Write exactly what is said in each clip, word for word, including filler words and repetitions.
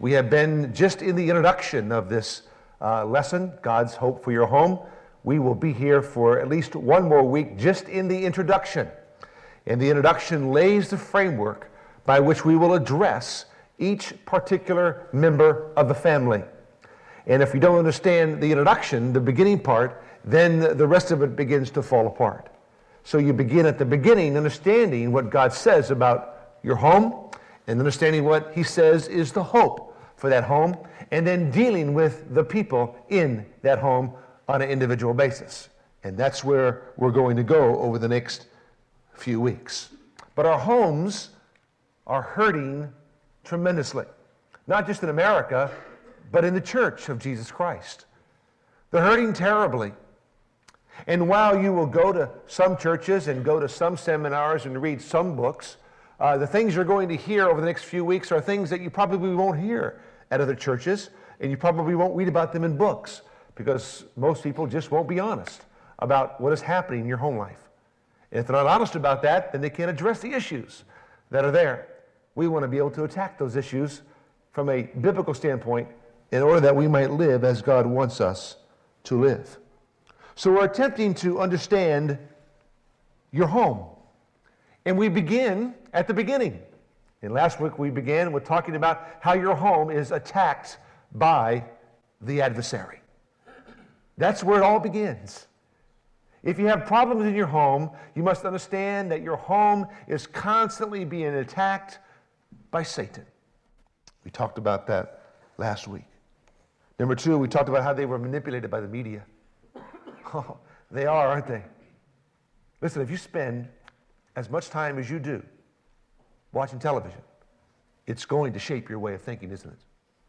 We have been just in the introduction of this uh, lesson, God's Hope for Your Home. We will be here for at least one more week just in the introduction. And the introduction lays the framework by which we will address each particular member of the family. And if you don't understand the introduction, the beginning part, then the rest of it begins to fall apart. So you begin at the beginning understanding what God says about your home and understanding what He says is the hope for that home, and then dealing with the people in that home on an individual basis. And that's where we're going to go over the next few weeks. But our homes are hurting tremendously, not just in America, but in the church of Jesus Christ. They're hurting terribly. And while you will go to some churches and go to some seminars and read some books, uh, the things you're going to hear over the next few weeks are things that you probably won't hear at other churches, and you probably won't read about them in books, because most people just won't be honest about what is happening in your home life. And if they're not honest about that, then they can't address the issues that are there. We want to be able to attack those issues from a biblical standpoint in order that we might live as God wants us to live. So we're attempting to understand your home. And we begin at the beginning. And last week we began with talking about how your home is attacked by the adversary. That's where it all begins. If you have problems in your home, you must understand that your home is constantly being attacked by Satan. We talked about that last week. Number two, we talked about how they were manipulated by the media. Oh, they are, aren't they? Listen, if you spend as much time as you do watching television, it's going to shape your way of thinking, isn't it?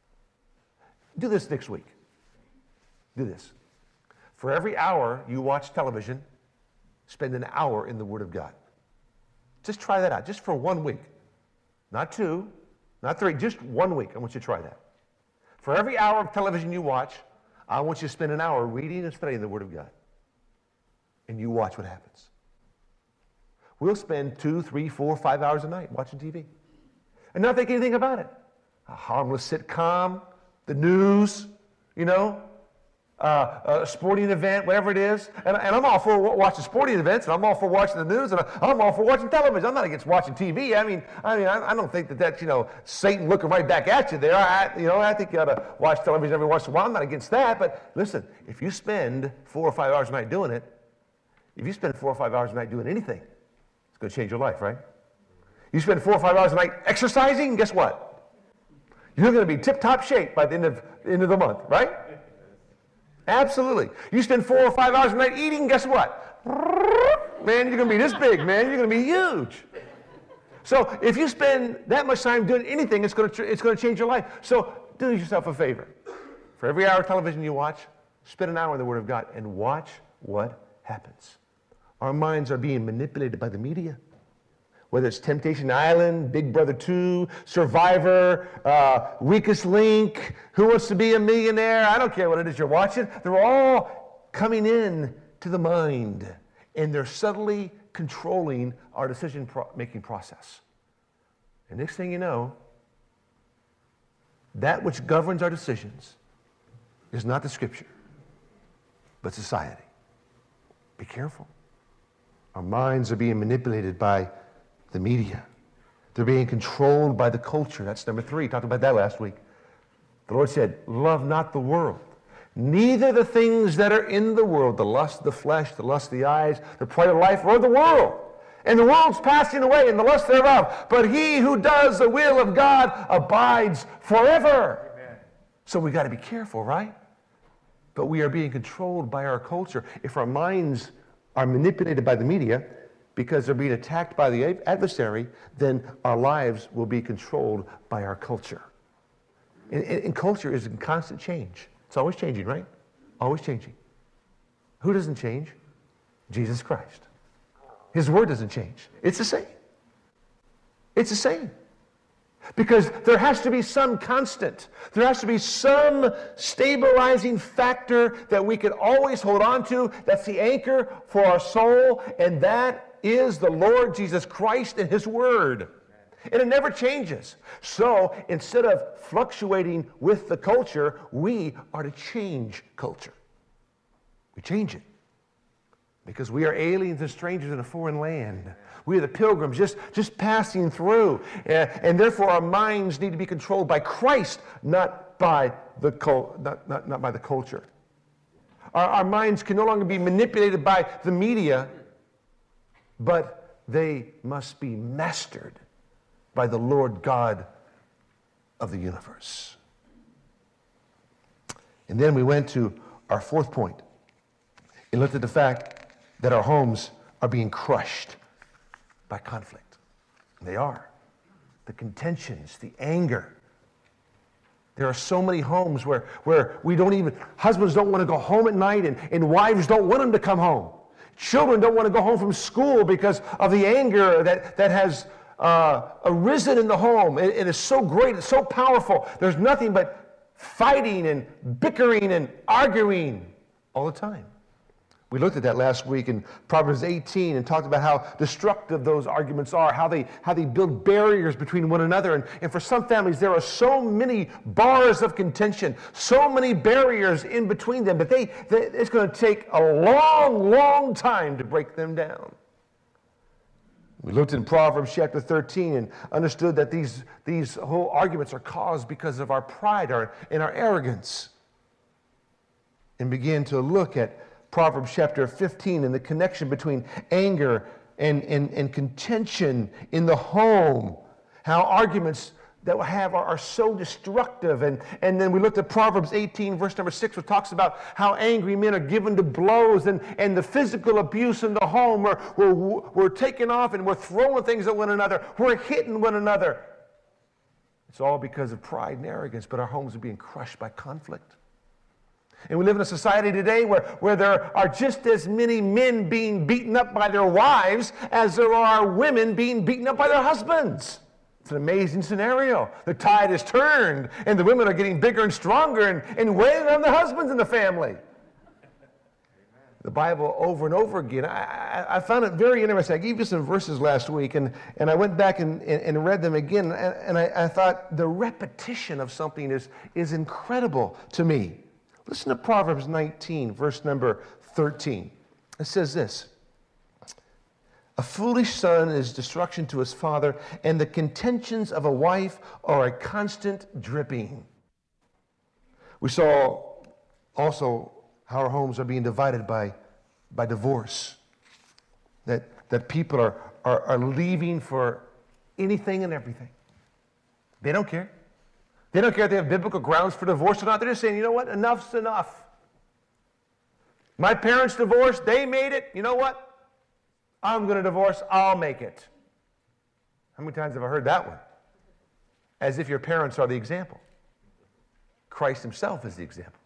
Do this next week. Do this. For every hour you watch television, spend an hour in the Word of God. Just try that out, just for one week. Not two, not three, just one week. I want you to try that. For every hour of television you watch, I want you to spend an hour reading and studying the Word of God. And you watch what happens. We'll spend two, three, four, five hours a night watching T V. And not think anything about it. A harmless sitcom, the news, you know, uh, a sporting event, whatever it is. And, and I'm all for watching sporting events, and I'm all for watching the news, and I'm all for watching television. I'm not against watching T V. I mean, I mean, I, I don't think that that's, you know, Satan looking right back at you there. I, you know, I think you ought to watch television every once in a while. I'm not against that. But listen, if you spend four or five hours a night doing it, if you spend four or five hours a night doing anything, it's going to change your life, right? You spend four or five hours a night exercising, guess what? You're going to be tip-top shape by the end of, end of the month, right? Absolutely. You spend four or five hours a night eating, guess what? Man, you're going to be this big, man. You're going to be huge. So if you spend that much time doing anything, it's going to, it's going to change your life. So do yourself a favor. For every hour of television you watch, spend an hour in the Word of God and watch what happens. Our minds are being manipulated by the media. Whether it's Temptation Island, Big Brother two, Survivor, uh, Weakest Link, Who Wants to Be a Millionaire, I don't care what it is you're watching. They're all coming in to the mind, and they're subtly controlling our decision-making process. And next thing you know, that which governs our decisions is not the Scripture, but society. Be careful. Our minds are being manipulated by the media. They're being controlled by the culture. That's number three. Talked about that last week. The Lord said, love not the world, neither the things that are in the world, the lust of the flesh, the lust of the eyes, the pride of life, or the world. And the world's passing away, and the lust thereof. But he who does the will of God abides forever. Amen. So we got to be careful, right? But we are being controlled by our culture. If our minds are manipulated by the media because they're being attacked by the adversary, then our lives will be controlled by our culture. And, and, and culture is in constant change. It's always changing, right? Always changing. Who doesn't change? Jesus Christ. His word doesn't change. It's the same. It's the same. Because there has to be some constant. There has to be some stabilizing factor that we can always hold on to. That's the anchor for our soul, and that is the Lord Jesus Christ and His Word. And it never changes. So instead of fluctuating with the culture, we are to change culture. We change it. Because we are aliens and strangers in a foreign land. We are the pilgrims just, just passing through. Uh, and therefore our minds need to be controlled by Christ, not by the, cult, not, not, not by the culture. Our, our minds can no longer be manipulated by the media, but they must be mastered by the Lord God of the universe. And then we went to our fourth point. And looked at the fact that our homes are being crushed by conflict. They are. The contentions, the anger. There are so many homes where, where we don't even, husbands don't want to go home at night, and, and wives don't want them to come home. Children don't want to go home from school because of the anger that, that has uh, arisen in the home. It, it is so great, it's so powerful. There's nothing but fighting and bickering and arguing all the time. We looked at that last week in Proverbs eighteen and talked about how destructive those arguments are, how they how they build barriers between one another. And, and for some families, there are so many bars of contention, so many barriers in between them that they, they it's going to take a long, long time to break them down. We looked in Proverbs chapter thirteen and understood that these, these whole arguments are caused because of our pride our, and our arrogance. And began to look at Proverbs chapter fifteen and the connection between anger and, and, and contention in the home. How arguments that we have are, are so destructive. And, and then we looked at Proverbs eighteen, verse number six, which talks about how angry men are given to blows, and, and the physical abuse in the home. We're, we're, we're taking off and we're throwing things at one another. We're hitting one another. It's all because of pride and arrogance, but our homes are being crushed by conflict. And we live in a society today where, where there are just as many men being beaten up by their wives as there are women being beaten up by their husbands. It's an amazing scenario. The tide is turned, and the women are getting bigger and stronger and, and weighing on the husbands in the family. The Bible over and over again. I, I, I found it very interesting. I gave you some verses last week, and, and I went back and, and, and read them again, and, and I, I thought the repetition of something is, is incredible to me. Listen to Proverbs nineteen, verse number thirteen. It says this: a foolish son is destruction to his father, and the contentions of a wife are a constant dripping. We saw also how our homes are being divided by, by divorce. That, that people are, are, are leaving for anything and everything. They don't care. They don't care if they have biblical grounds for divorce or not. They're just saying, you know what, enough's enough. My parents divorced, they made it. You know what? I'm going to divorce, I'll make it. How many times have I heard that one? As if your parents are the example. Christ himself is the example.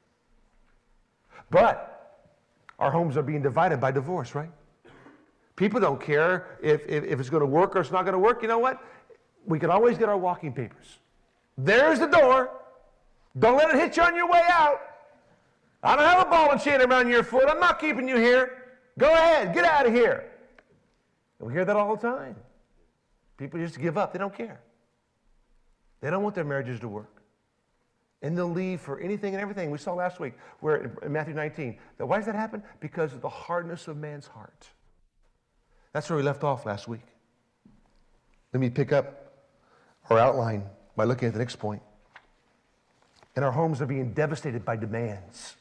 But our homes are being divided by divorce, right? People don't care if, if, if it's going to work or it's not going to work. You know what? We can always get our walking papers. There's the door. Don't let it hit you on your way out. I don't have a ball and chain around your foot. I'm not keeping you here. Go ahead. Get out of here. And we hear that all the time. People just give up. They don't care. They don't want their marriages to work. And they'll leave for anything and everything. We saw last week where in Matthew nineteen. That why does that happen? Because of the hardness of man's heart. That's where we left off last week. Let me pick up our outline by looking at the next point. And our homes are being devastated by demands.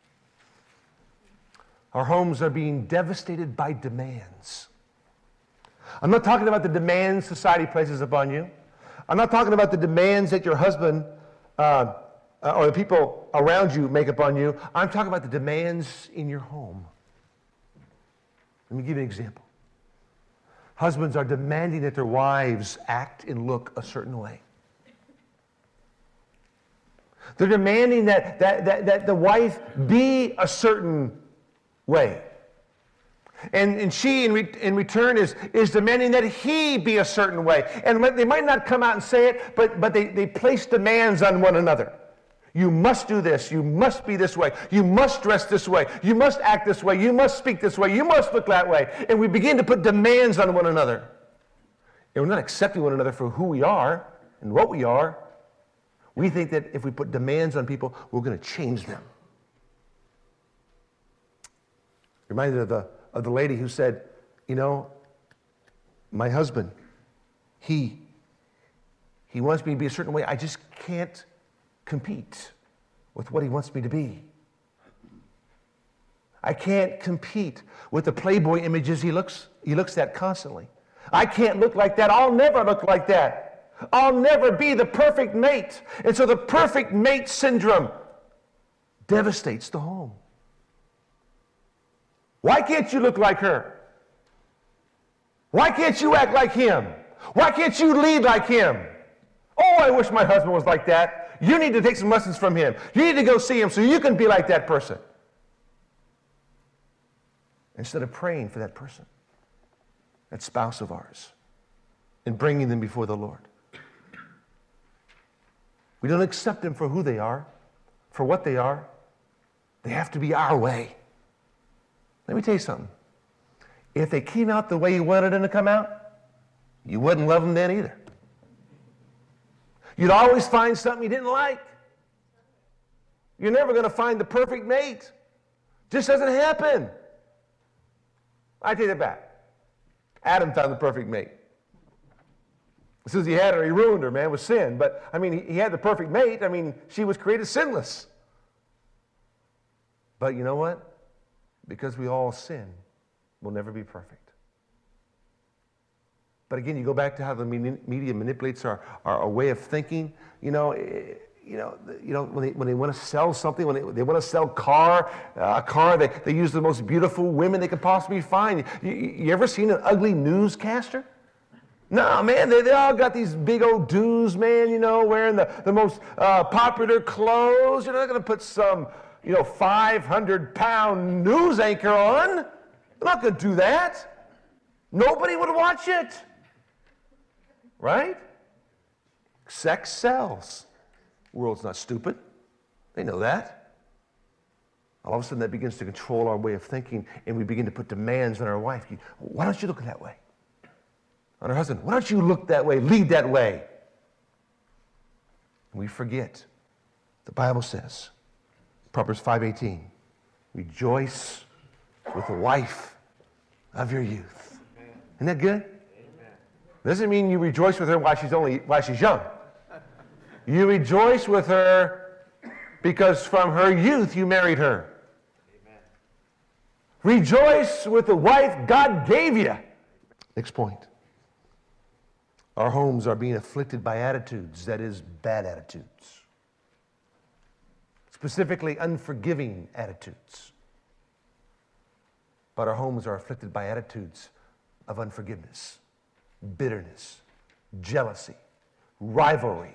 Our homes are being devastated by demands. I'm not talking about the demands society places upon you. I'm not talking about the demands that your husband uh, or the people around you make upon you. I'm talking about the demands in your home. Let me give you an example. Husbands are demanding that their wives act and look a certain way. They're demanding that, that, that, that the wife be a certain way. And, and she, in, re, in return, is, is demanding that he be a certain way. And they might not come out and say it, but, but they, they place demands on one another. You must do this. You must be this way. You must dress this way. You must act this way. You must speak this way. You must look that way. And we begin to put demands on one another. and we're not accepting one another for who we are and what we are, we think that if we put demands on people, we're going to change them. Reminded of the, of the lady who said, you know, my husband, he, he wants me to be a certain way. I just can't compete with what he wants me to be. I can't compete with the Playboy images he looks, he looks at constantly. I can't look like that. I'll never look like that. I'll never be the perfect mate. And so the perfect mate syndrome devastates the home. Why can't you look like her? Why can't you act like him? Why can't you lead like him? Oh, I wish my husband was like that. You need to take some lessons from him. You need to go see him so you can be like that person. Instead of praying for that person, that spouse of ours, and bringing them before the Lord. We don't accept them for who they are, for what they are. They have to be our way. Let me tell you something. If they came out the way you wanted them to come out, you wouldn't love them then either. You'd always find something you didn't like. You're never going to find the perfect mate. Just doesn't happen. I take that back. Adam found the perfect mate. As soon as he had her, he ruined her, man, with sin. But, I mean, he, he had the perfect mate. I mean, she was created sinless. But you know what? Because we all sin, we'll never be perfect. But again, you go back to how the media manipulates our, our, our way of thinking. You know, you know, you know when they, when they want to sell something, when they, they want to sell car, uh, a car, they, they use the most beautiful women they could possibly find. You, you ever seen an ugly newscaster? No, man, they, they all got these big old dudes, man, you know, wearing the, the most uh, popular clothes. You're not going to put some, you know, five hundred pound news anchor on. They're not going to do that. Nobody would watch it. Right? Sex sells. The world's not stupid. They know that. All of a sudden that begins to control our way of thinking, and we begin to put demands on our wife. Why don't you look that way? On her husband, why don't you look that way, lead that way? And we forget. The Bible says, Proverbs five eighteen, rejoice with the wife of your youth. Isn't that good? Doesn't mean you rejoice with her while she's only while she's young. You rejoice with her because from her youth you married her. Amen. Rejoice with the wife God gave you. Next point. Our homes are being afflicted by attitudes, that is, bad attitudes. Specifically, unforgiving attitudes. But our homes are afflicted by attitudes of unforgiveness, bitterness, jealousy, rivalry.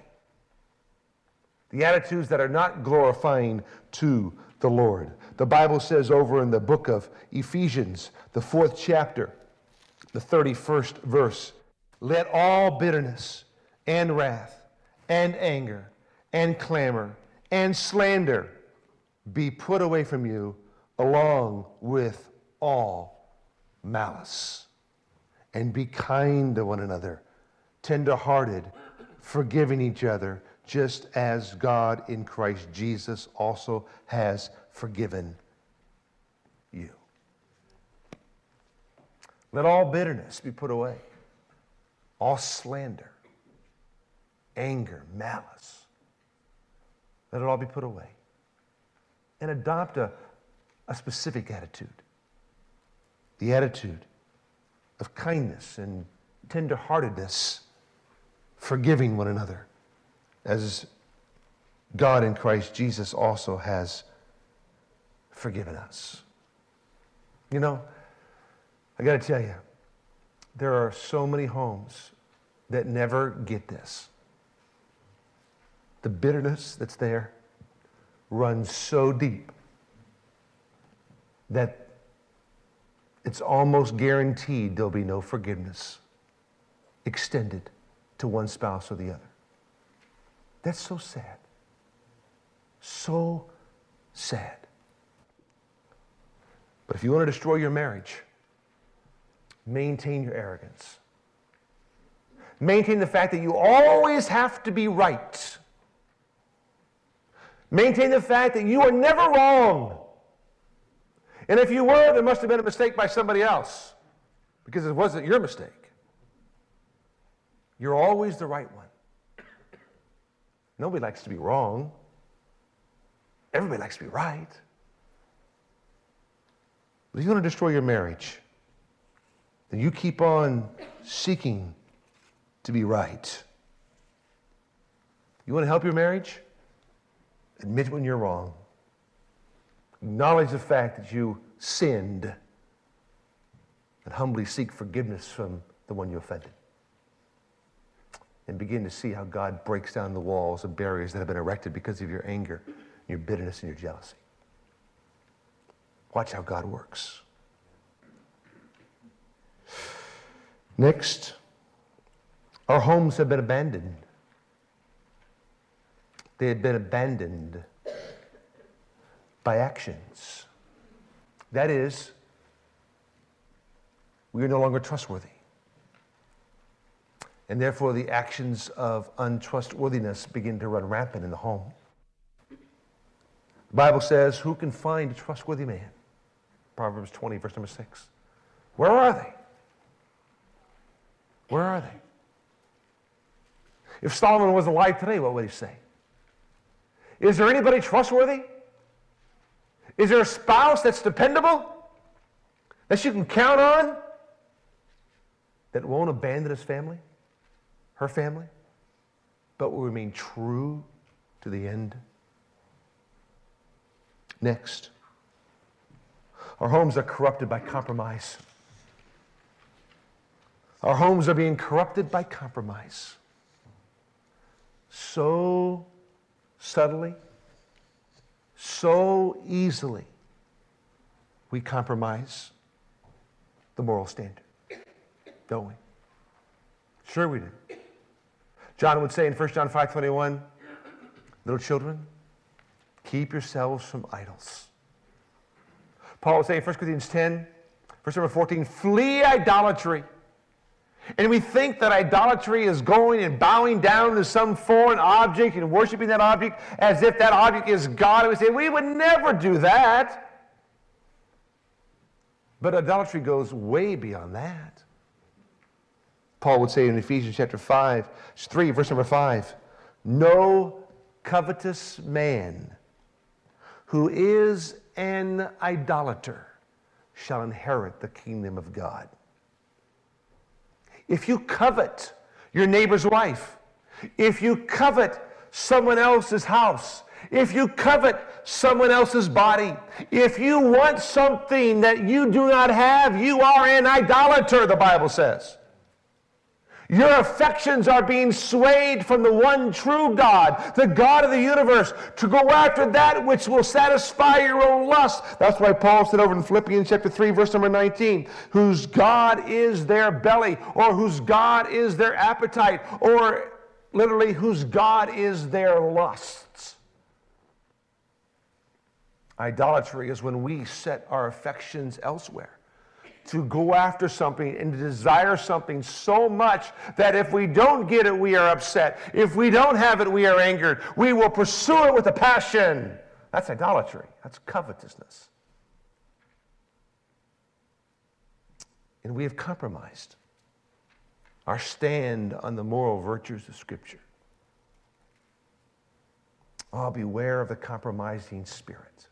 The attitudes that are not glorifying to the Lord. The Bible says over in the book of Ephesians, the fourth chapter, the thirty-first verse, let all bitterness and wrath and anger and clamor and slander be put away from you along with all malice. And be kind to one another, tender-hearted, forgiving each other, just as God in Christ Jesus also has forgiven you. Let all bitterness be put away, all slander, anger, malice. Let it all be put away. And adopt a, a specific attitude. The attitude of kindness and tenderheartedness, forgiving one another, as God in Christ Jesus also has forgiven us. You know, I got to tell you, there are so many homes that never get this. The bitterness that's there runs so deep that it's almost guaranteed there'll be no forgiveness extended to one spouse or the other. That's so sad. So sad. But if you want to destroy your marriage, maintain your arrogance. Maintain the fact that you always have to be right. Maintain the fact that you are never wrong. And if you were, there must have been a mistake by somebody else, because it wasn't your mistake. You're always the right one. Nobody likes to be wrong. Everybody likes to be right. But if you want to destroy your marriage, then you keep on seeking to be right. You want to help your marriage? Admit when you're wrong. Acknowledge the fact that you sinned, and humbly seek forgiveness from the one you offended. And begin to see how God breaks down the walls and barriers that have been erected because of your anger, your bitterness, and your jealousy. Watch how God works. Next, our homes have been abandoned. They had been abandoned by actions. That is, we are no longer trustworthy. And therefore, the actions of untrustworthiness begin to run rampant in the home. The Bible says, who can find a trustworthy man? Proverbs twenty, verse number six. Where are they? Where are they? If Solomon was alive today, what would he say? Is there anybody trustworthy? Is there a spouse that's dependable, that you can count on, that won't abandon his family, her family, but will remain true to the end? Next, our homes are corrupted by compromise. Our homes are being corrupted by compromise. So subtly, so easily, we compromise the moral standard, don't we? Sure we do. John would say in First John five twenty-one, little children, keep yourselves from idols. Paul would say in First Corinthians ten, verse number fourteen, flee idolatry. And we think that idolatry is going and bowing down to some foreign object and worshiping that object as if that object is God. And we say, we would never do that. But idolatry goes way beyond that. Paul would say in Ephesians chapter five, three, verse number five, no covetous man who is an idolater shall inherit the kingdom of God. If you covet your neighbor's wife, if you covet someone else's house, if you covet someone else's body, if you want something that you do not have, you are an idolater, the Bible says. Your affections are being swayed from the one true God, the God of the universe, to go after that which will satisfy your own lust. That's why Paul said over in Philippians chapter three, verse number nineteen, whose God is their belly, or whose God is their appetite, or literally, whose God is their lusts. Idolatry is when we set our affections elsewhere, to go after something and to desire something so much that if we don't get it, we are upset. If we don't have it, we are angered. We will pursue it with a passion. That's idolatry. That's covetousness. And we have compromised our stand on the moral virtues of Scripture. Oh, beware of the compromising spirit.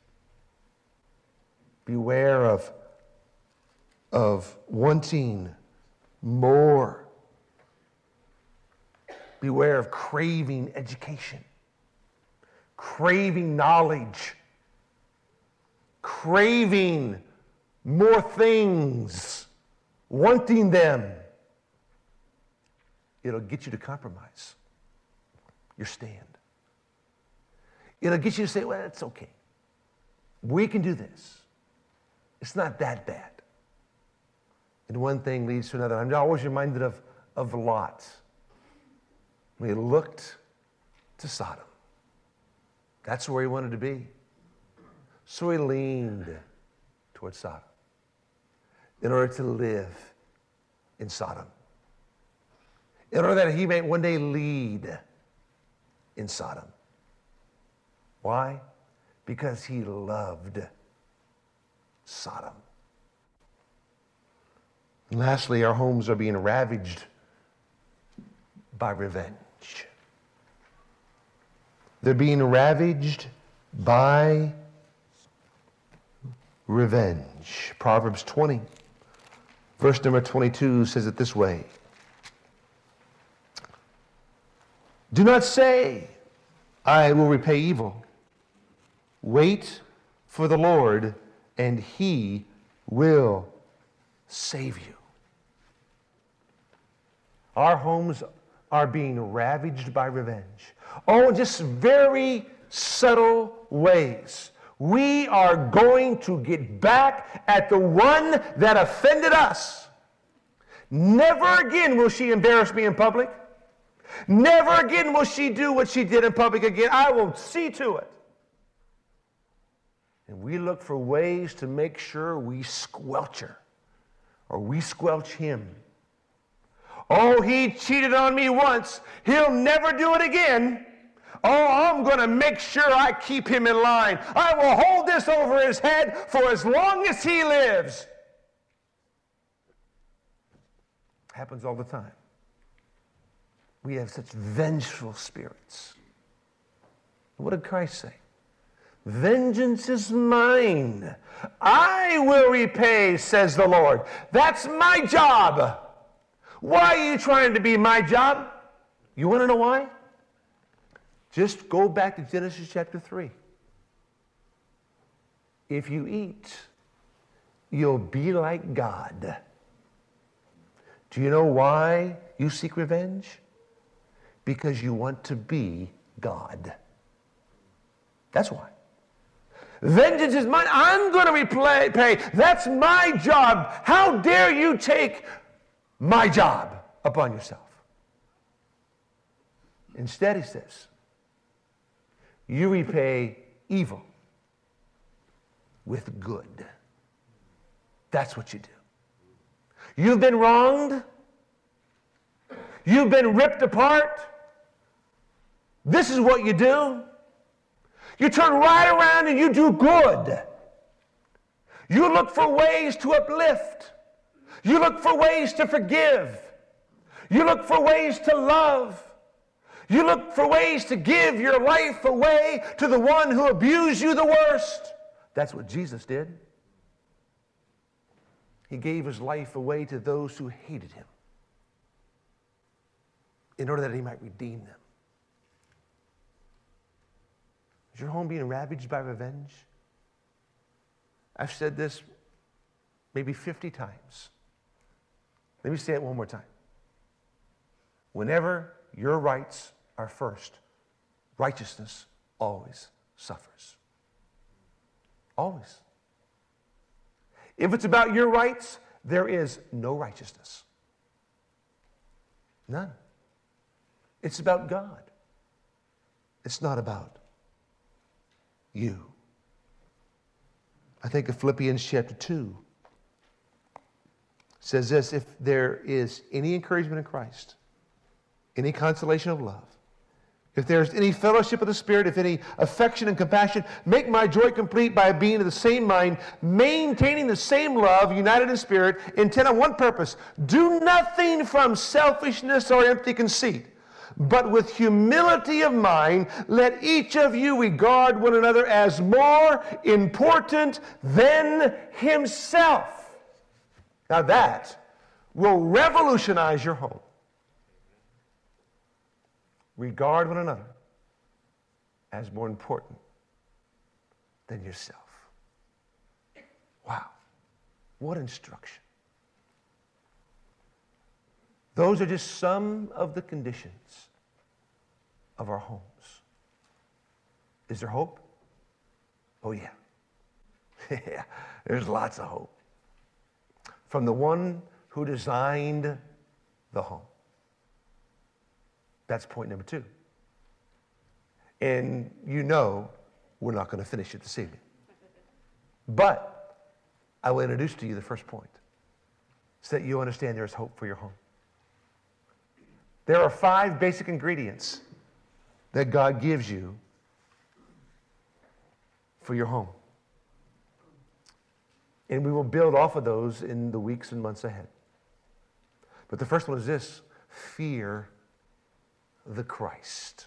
Beware of of wanting more. Beware of craving education, craving knowledge, craving more things, wanting them. It'll get you to compromise your stand. It'll get you to say, well, it's okay. We can do this. It's not that bad. And one thing leads to another. I'm always reminded of, of Lot. When he looked to Sodom. That's where he wanted to be. So he leaned towards Sodom in order to live in Sodom. in order that he may one day lead in Sodom. Why? Because he loved Sodom. And lastly, our homes are being ravaged by revenge. They're being ravaged by revenge. Proverbs twenty, verse number twenty-two says it this way. Do not say, I will repay evil. Wait for the Lord, and he will save you. Our homes are being ravaged by revenge. Oh, just very subtle ways. We are going to get back at the one that offended us. Never again will she embarrass me in public. Never again will she do what she did in public again. I will see to it. And we look for ways to make sure we squelch her or we squelch him. Oh, he cheated on me once. He'll never do it again. Oh, I'm going to make sure I keep him in line. I will hold this over his head for as long as he lives. Happens all the time. We have such vengeful spirits. What did Christ say? Vengeance is mine. I will repay, says the Lord. That's my job. Why are you trying to be my job? You want to know why? Just go back to Genesis chapter three. If you eat, you'll be like God. Do you know why you seek revenge? Because you want to be God. That's why. Vengeance is mine. I'm going to repay. That's my job. How dare you take my job upon yourself? Instead, he says, you repay evil with good. That's what you do. You've been wronged. You've been ripped apart. This is what you do. You turn right around and you do good. You look for ways to uplift. You look for ways to forgive. You look for ways to love. You look for ways to give your life away to the one who abused you the worst. That's what Jesus did. He gave his life away to those who hated him in order that he might redeem them. Is your home being ravaged by revenge? I've said this maybe fifty times. Let me say it one more time. Whenever your rights are first, righteousness always suffers. Always. If it's about your rights, there is no righteousness. None. It's about God. It's not about you. I think of Philippians chapter two. It says this, if there is any encouragement in Christ, any consolation of love, if there's any fellowship of the Spirit, if any affection and compassion, make my joy complete by being of the same mind, maintaining the same love, united in spirit, intent on one purpose. Do nothing from selfishness or empty conceit, but with humility of mind, let each of you regard one another as more important than himself. Now that will revolutionize your home. Regard one another as more important than yourself. Wow. What instruction. Those are just some of the conditions of our homes. Is there hope? Oh, yeah. Yeah, there's lots of hope. From the one who designed the home. That's point number two. And you know we're not going to finish it this evening. But I will introduce to you the first point so that you understand there's hope for your home. There are five basic ingredients that God gives you for your home. And we will build off of those in the weeks and months ahead. But the first one is this: fear the Christ.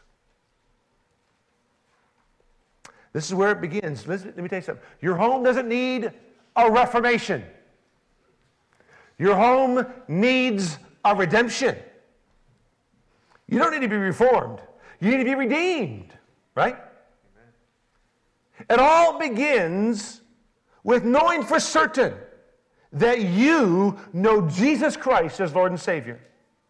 This is where it begins. Listen, let me tell you something. Your home doesn't need a reformation. Your home needs a redemption. You don't need to be reformed. You need to be redeemed, right? Amen. It all begins with knowing for certain that you know Jesus Christ as Lord and Savior.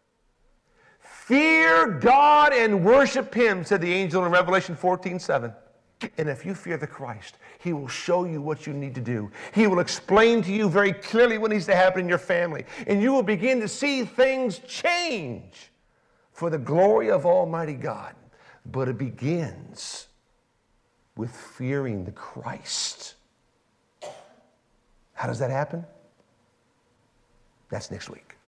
Fear God and worship Him, said the angel in Revelation fourteen seven. And if you fear the Christ, He will show you what you need to do. He will explain to you very clearly what needs to happen in your family. And you will begin to see things change for the glory of Almighty God. But it begins with fearing the Christ. How does that happen? That's next week.